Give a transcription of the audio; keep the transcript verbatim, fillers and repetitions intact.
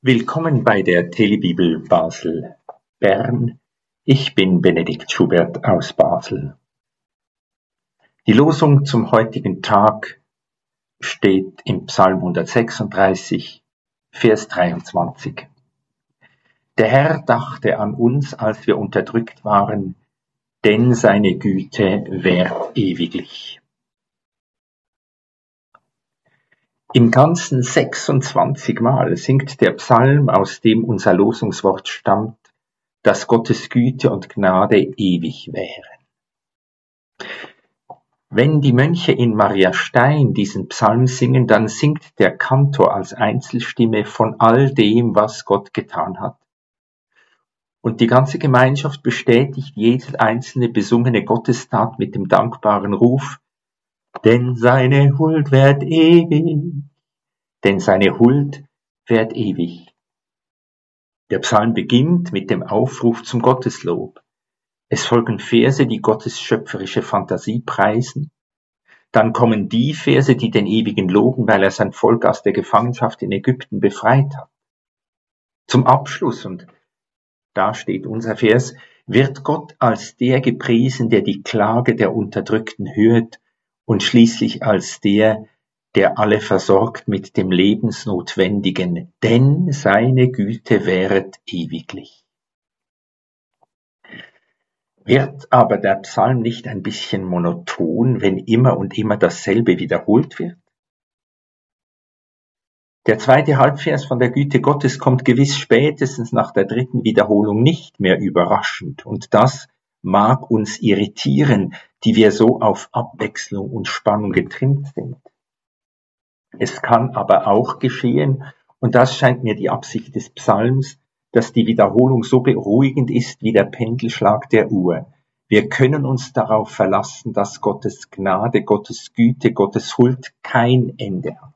Willkommen bei der Telebibel Basel Bern. Ich bin Benedikt Schubert aus Basel. Die Losung zum heutigen Tag steht im Psalm hundertsechsunddreißig, Vers dreiundzwanzig. Der Herr dachte an uns, als wir unterdrückt waren, denn seine Güte währt ewiglich. Im Ganzen sechsundzwanzig Mal singt der Psalm, aus dem unser Losungswort stammt, dass Gottes Güte und Gnade ewig wären. Wenn die Mönche in Mariastein diesen Psalm singen, dann singt der Kantor als Einzelstimme von all dem, was Gott getan hat. Und die ganze Gemeinschaft bestätigt jede einzelne besungene Gottestat mit dem dankbaren Ruf: Denn seine Huld währt ewig, denn seine Huld währt ewig. Der Psalm beginnt mit dem Aufruf zum Gotteslob. Es folgen Verse, die Gottes schöpferische Fantasie preisen. Dann kommen die Verse, die den Ewigen loben, weil er sein Volk aus der Gefangenschaft in Ägypten befreit hat. Zum Abschluss, und da steht unser Vers, wird Gott als der gepriesen, der die Klage der Unterdrückten hört, und schließlich als der, der alle versorgt mit dem Lebensnotwendigen, denn seine Güte währet ewiglich. Wird aber der Psalm nicht ein bisschen monoton, wenn immer und immer dasselbe wiederholt wird? Der zweite Halbvers von der Güte Gottes kommt gewiss spätestens nach der dritten Wiederholung nicht mehr überraschend, und das mag uns irritieren, die wir so auf Abwechslung und Spannung getrimmt sind. Es kann aber auch geschehen, und das scheint mir die Absicht des Psalms, dass die Wiederholung so beruhigend ist wie der Pendelschlag der Uhr. Wir können uns darauf verlassen, dass Gottes Gnade, Gottes Güte, Gottes Huld kein Ende hat.